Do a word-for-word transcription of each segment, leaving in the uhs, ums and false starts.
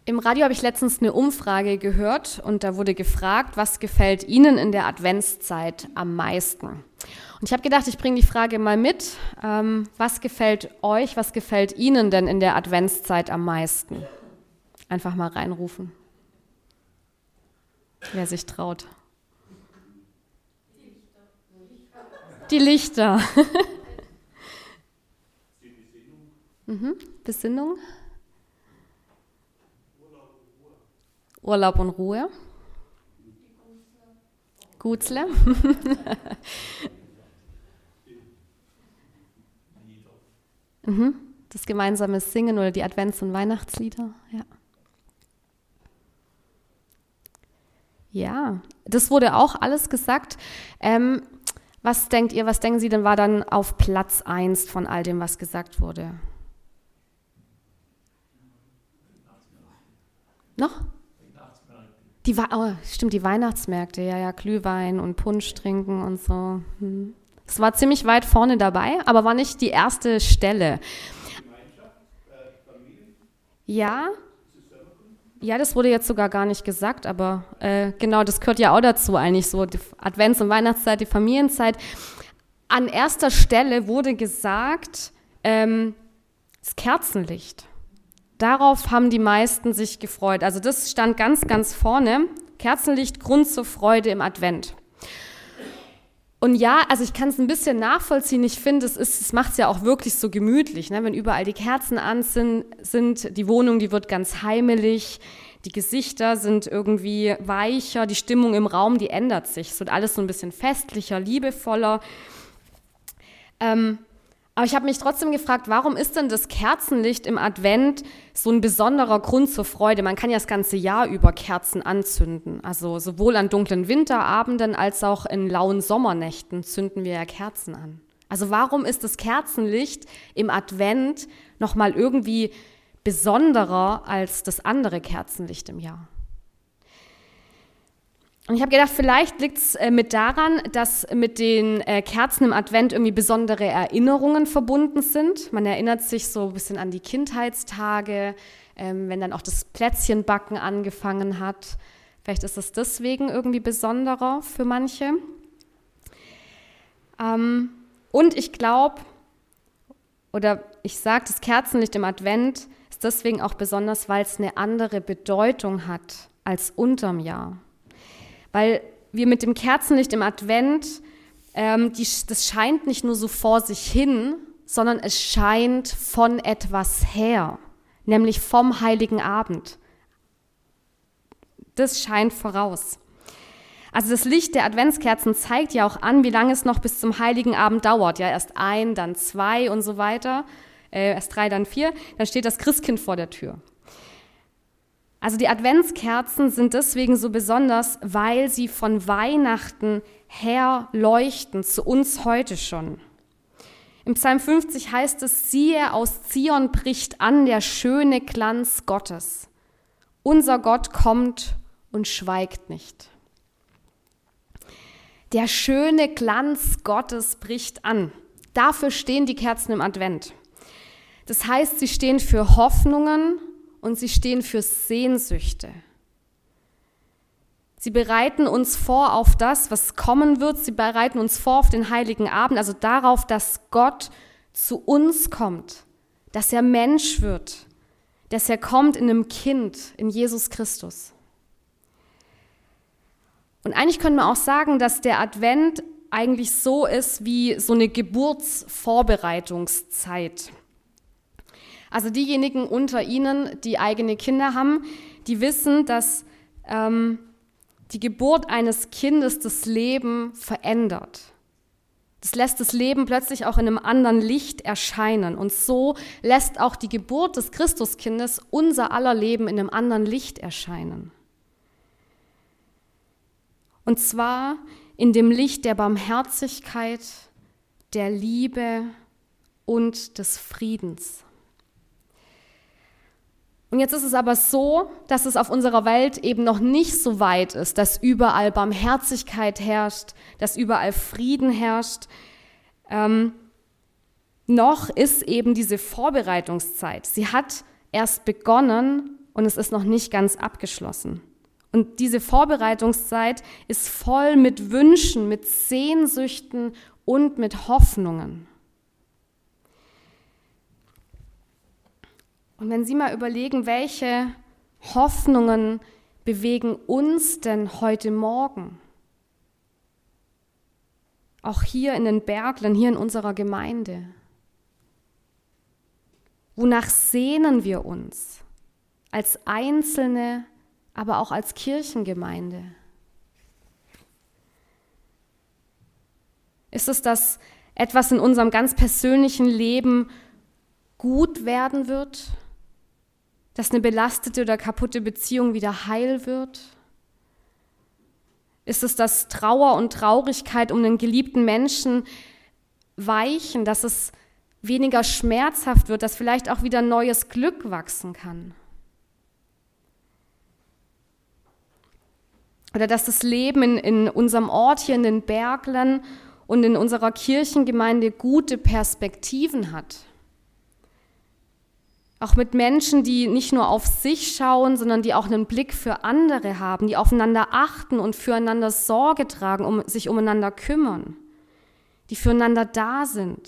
Im Radio habe ich letztens eine Umfrage gehört und da wurde gefragt, was gefällt Ihnen in der Adventszeit am meisten? Und ich habe gedacht, ich bringe die Frage mal mit. Ähm, was gefällt euch, was gefällt Ihnen denn in der Adventszeit am meisten? Einfach mal reinrufen, wer sich traut. Die Lichter. Die Besinnung. Mhm. Besinnung. Urlaub und Ruhe. Gutzle. mhm. Das gemeinsame Singen oder die Advents- und Weihnachtslieder. Ja. Ja, das wurde auch alles gesagt. Ähm, was denkt ihr, was denken Sie denn war dann auf Platz eins von all dem, was gesagt wurde? Noch? Die, oh, stimmt, die Weihnachtsmärkte, ja, ja, Glühwein und Punsch trinken und so. Hm. Das war ziemlich weit vorne dabei, aber war nicht die erste Stelle. Ja, ja, das wurde jetzt sogar gar nicht gesagt, aber äh, genau, das gehört ja auch dazu eigentlich so, die Advents- und Weihnachtszeit, die Familienzeit. An erster Stelle wurde gesagt, ähm, das Kerzenlicht. Darauf haben die meisten sich gefreut. Also das stand ganz, ganz vorne. Kerzenlicht, Grund zur Freude im Advent. Und ja, also ich kann es ein bisschen nachvollziehen. Ich finde, es, es macht es ja auch wirklich so gemütlich, ne? Wenn überall die Kerzen an sind, sind, die Wohnung, die wird ganz heimelig, die Gesichter sind irgendwie weicher, die Stimmung im Raum, die ändert sich. Es wird alles so ein bisschen festlicher, liebevoller. Ähm, Aber ich habe mich trotzdem gefragt, warum ist denn das Kerzenlicht im Advent so ein besonderer Grund zur Freude? Man kann ja das ganze Jahr über Kerzen anzünden. Also sowohl an dunklen Winterabenden als auch in lauen Sommernächten zünden wir ja Kerzen an. Also warum ist das Kerzenlicht im Advent nochmal irgendwie besonderer als das andere Kerzenlicht im Jahr? Und ich habe gedacht, vielleicht liegt es äh, mit daran, dass mit den äh, Kerzen im Advent irgendwie besondere Erinnerungen verbunden sind. Man erinnert sich so ein bisschen an die Kindheitstage, ähm, wenn dann auch das Plätzchenbacken angefangen hat. Vielleicht ist es deswegen irgendwie besonderer für manche. Ähm, und ich glaube, oder ich sage, das Kerzenlicht im Advent ist deswegen auch besonders, weil es eine andere Bedeutung hat als unterm Jahr. Weil wir mit dem Kerzenlicht im Advent, ähm, die, das scheint nicht nur so vor sich hin, sondern es scheint von etwas her, nämlich vom Heiligen Abend. Das scheint voraus. Also das Licht der Adventskerzen zeigt ja auch an, wie lange es noch bis zum Heiligen Abend dauert. Ja, erst ein, dann zwei und so weiter, äh, erst drei, dann vier, dann steht das Christkind vor der Tür. Also die Adventskerzen sind deswegen so besonders, weil sie von Weihnachten her leuchten, zu uns heute schon. Im Psalm fünfzig heißt es, siehe, aus Zion bricht an der schöne Glanz Gottes. Unser Gott kommt und schweigt nicht. Der schöne Glanz Gottes bricht an. Dafür stehen die Kerzen im Advent. Das heißt, sie stehen für Hoffnungen, und sie stehen für Sehnsüchte. Sie bereiten uns vor auf das, was kommen wird. Sie bereiten uns vor auf den Heiligen Abend, also darauf, dass Gott zu uns kommt, dass er Mensch wird, dass er kommt in einem Kind, in Jesus Christus. Und eigentlich können wir auch sagen, dass der Advent eigentlich so ist wie so eine Geburtsvorbereitungszeit. Also diejenigen unter Ihnen, die eigene Kinder haben, die wissen, dass ähm, die Geburt eines Kindes das Leben verändert. Das lässt das Leben plötzlich auch in einem anderen Licht erscheinen. Und so lässt auch die Geburt des Christuskindes unser aller Leben in einem anderen Licht erscheinen. Und zwar in dem Licht der Barmherzigkeit, der Liebe und des Friedens. Und jetzt ist es aber so, dass es auf unserer Welt eben noch nicht so weit ist, dass überall Barmherzigkeit herrscht, dass überall Frieden herrscht. Ähm, noch ist eben diese Vorbereitungszeit. Sie hat erst begonnen und es ist noch nicht ganz abgeschlossen. Und diese Vorbereitungszeit ist voll mit Wünschen, mit Sehnsüchten und mit Hoffnungen. Und wenn Sie mal überlegen, welche Hoffnungen bewegen uns denn heute Morgen? Auch hier in den Berglern, hier in unserer Gemeinde. Wonach sehnen wir uns? Als Einzelne, aber auch als Kirchengemeinde. Ist es, dass etwas in unserem ganz persönlichen Leben gut werden wird? Dass eine belastete oder kaputte Beziehung wieder heil wird? Ist es, dass Trauer und Traurigkeit um den geliebten Menschen weichen, dass es weniger schmerzhaft wird, dass vielleicht auch wieder neues Glück wachsen kann? Oder dass das Leben in, in unserem Ort hier in den Berglern und in unserer Kirchengemeinde gute Perspektiven hat? Auch mit Menschen, die nicht nur auf sich schauen, sondern die auch einen Blick für andere haben, die aufeinander achten und füreinander Sorge tragen, um sich umeinander kümmern, die füreinander da sind.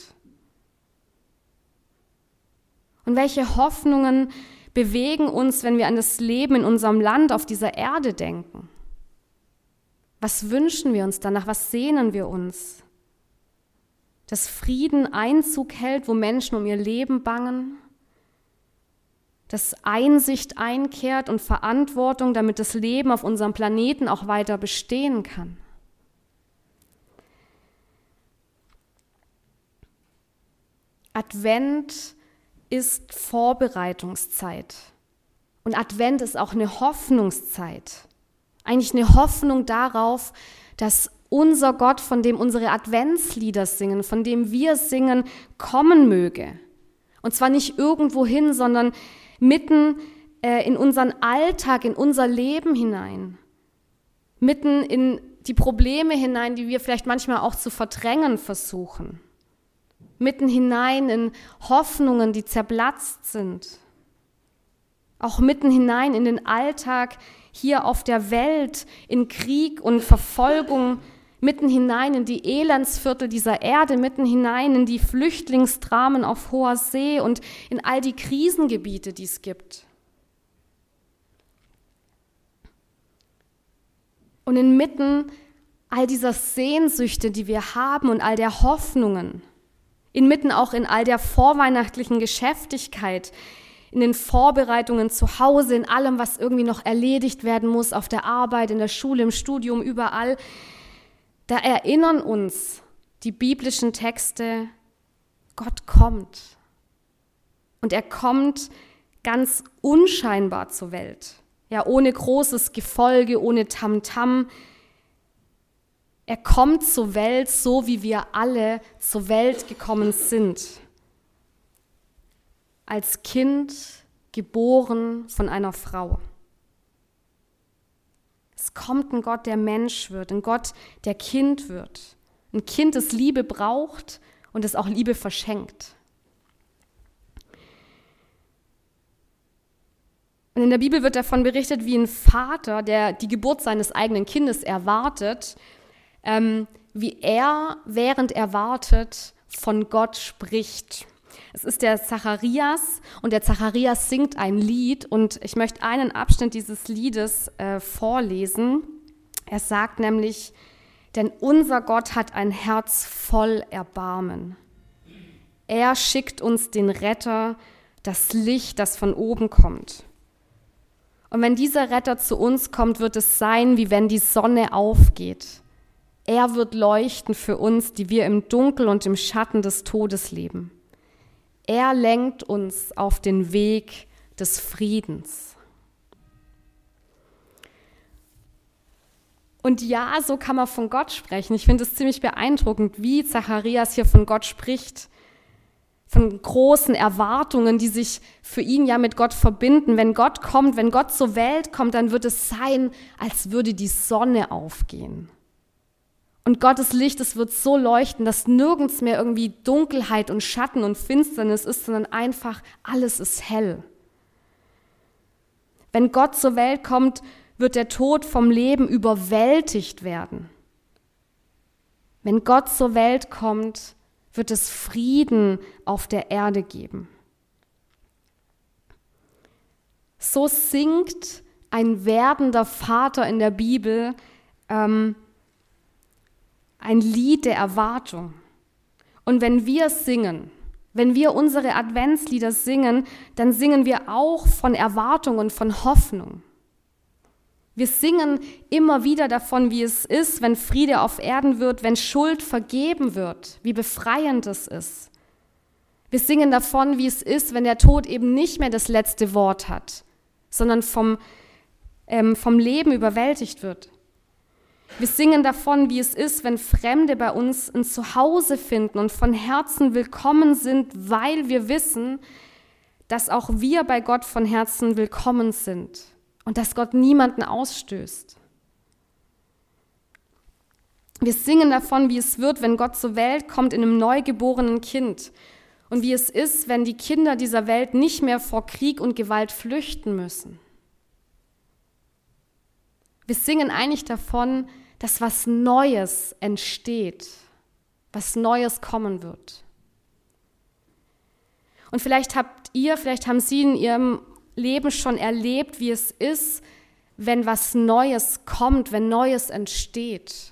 Und welche Hoffnungen bewegen uns, wenn wir an das Leben in unserem Land auf dieser Erde denken? Was wünschen wir uns danach? Was sehnen wir uns? Dass Frieden Einzug hält, wo Menschen um ihr Leben bangen? Dass Einsicht einkehrt und Verantwortung, damit das Leben auf unserem Planeten auch weiter bestehen kann. Advent ist Vorbereitungszeit und Advent ist auch eine Hoffnungszeit. Eigentlich eine Hoffnung darauf, dass unser Gott, von dem unsere Adventslieder singen, von dem wir singen, kommen möge. Und zwar nicht irgendwohin, sondern mitten äh, in unseren Alltag, in unser Leben hinein. Mitten in die Probleme hinein, die wir vielleicht manchmal auch zu verdrängen versuchen. Mitten hinein in Hoffnungen, die zerplatzt sind. Auch mitten hinein in den Alltag hier auf der Welt, in Krieg und Verfolgung, mitten hinein in die Elendsviertel dieser Erde, mitten hinein in die Flüchtlingsdramen auf hoher See und in all die Krisengebiete, die es gibt. Und inmitten all dieser Sehnsüchte, die wir haben und all der Hoffnungen, inmitten auch in all der vorweihnachtlichen Geschäftigkeit, in den Vorbereitungen zu Hause, in allem, was irgendwie noch erledigt werden muss, auf der Arbeit, in der Schule, im Studium, überall, da erinnern uns die biblischen Texte, Gott kommt. Und er kommt ganz unscheinbar zur Welt. Ja, ohne großes Gefolge, ohne Tamtam. Er kommt zur Welt, so wie wir alle zur Welt gekommen sind. Als Kind geboren von einer Frau. Es kommt ein Gott, der Mensch wird, ein Gott, der Kind wird. Ein Kind, das Liebe braucht und das auch Liebe verschenkt. Und in der Bibel wird davon berichtet, wie ein Vater, der die Geburt seines eigenen Kindes erwartet, ähm, wie er, während er wartet, von Gott spricht. Es ist der Zacharias und der Zacharias singt ein Lied und ich möchte einen Abschnitt dieses Liedes äh, vorlesen. Er sagt nämlich, denn unser Gott hat ein Herz voll Erbarmen. Er schickt uns den Retter, das Licht, das von oben kommt. Und wenn dieser Retter zu uns kommt, wird es sein, wie wenn die Sonne aufgeht. Er wird leuchten für uns, die wir im Dunkel und im Schatten des Todes leben. Er lenkt uns auf den Weg des Friedens. Und ja, so kann man von Gott sprechen. Ich finde es ziemlich beeindruckend, wie Zacharias hier von Gott spricht. Von großen Erwartungen, die sich für ihn ja mit Gott verbinden. Wenn Gott kommt, wenn Gott zur Welt kommt, dann wird es sein, als würde die Sonne aufgehen. Und Gottes Licht, es wird so leuchten, dass nirgends mehr irgendwie Dunkelheit und Schatten und Finsternis ist, sondern einfach alles ist hell. Wenn Gott zur Welt kommt, wird der Tod vom Leben überwältigt werden. Wenn Gott zur Welt kommt, wird es Frieden auf der Erde geben. So singt ein werdender Vater in der Bibel ähm, ein Lied der Erwartung. Und wenn wir singen, wenn wir unsere Adventslieder singen, dann singen wir auch von Erwartung und von Hoffnung. Wir singen immer wieder davon, wie es ist, wenn Friede auf Erden wird, wenn Schuld vergeben wird, wie befreiend es ist. Wir singen davon, wie es ist, wenn der Tod eben nicht mehr das letzte Wort hat, sondern vom, ähm, vom Leben überwältigt wird. Wir singen davon, wie es ist, wenn Fremde bei uns ein Zuhause finden und von Herzen willkommen sind, weil wir wissen, dass auch wir bei Gott von Herzen willkommen sind und dass Gott niemanden ausstößt. Wir singen davon, wie es wird, wenn Gott zur Welt kommt in einem neugeborenen Kind und wie es ist, wenn die Kinder dieser Welt nicht mehr vor Krieg und Gewalt flüchten müssen. Wir singen eigentlich davon, dass was Neues entsteht, was Neues kommen wird. Und vielleicht habt ihr, vielleicht haben Sie in Ihrem Leben schon erlebt, wie es ist, wenn was Neues kommt, wenn Neues entsteht.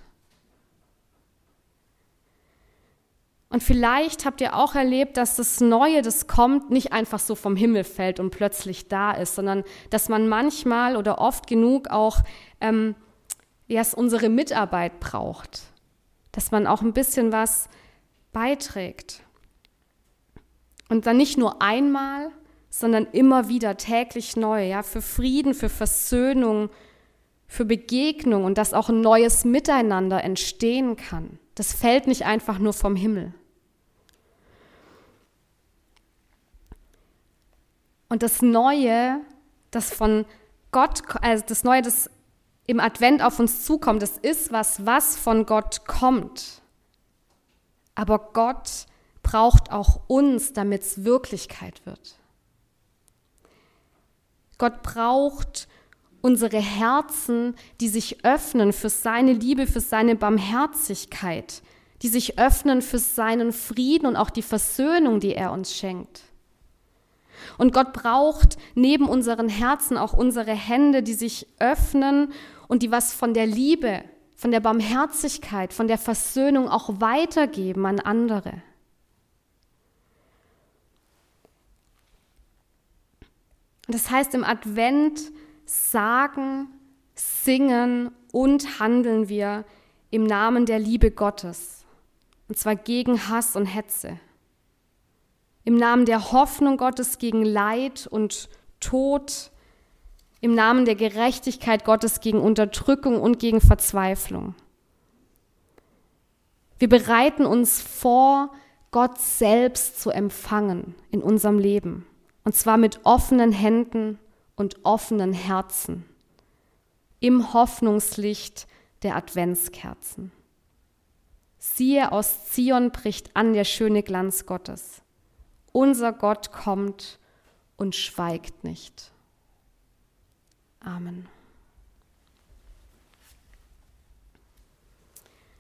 Und vielleicht habt ihr auch erlebt, dass das Neue, das kommt, nicht einfach so vom Himmel fällt und plötzlich da ist, sondern dass man manchmal oder oft genug auch ähm, erst unsere Mitarbeit braucht, dass man auch ein bisschen was beiträgt. Und dann nicht nur einmal, sondern immer wieder täglich neu, ja, für Frieden, für Versöhnung, für Begegnung und dass auch ein neues Miteinander entstehen kann. Das fällt nicht einfach nur vom Himmel. Und das Neue, das von Gott, also das Neue, das im Advent auf uns zukommt, das ist was, was von Gott kommt. Aber Gott braucht auch uns, damit es Wirklichkeit wird. Gott braucht unsere Herzen, die sich öffnen für seine Liebe, für seine Barmherzigkeit, die sich öffnen für seinen Frieden und auch die Versöhnung, die er uns schenkt. Und Gott braucht neben unseren Herzen auch unsere Hände, die sich öffnen und die was von der Liebe, von der Barmherzigkeit, von der Versöhnung auch weitergeben an andere. Das heißt, im Advent sagen, singen und handeln wir im Namen der Liebe Gottes. Und zwar gegen Hass und Hetze. Im Namen der Hoffnung Gottes gegen Leid und Tod. Im Namen der Gerechtigkeit Gottes gegen Unterdrückung und gegen Verzweiflung. Wir bereiten uns vor, Gott selbst zu empfangen in unserem Leben. Und zwar mit offenen Händen und offenen Herzen. Im Hoffnungslicht der Adventskerzen. Siehe, aus Zion bricht an der schöne Glanz Gottes. Unser Gott kommt und schweigt nicht. Amen.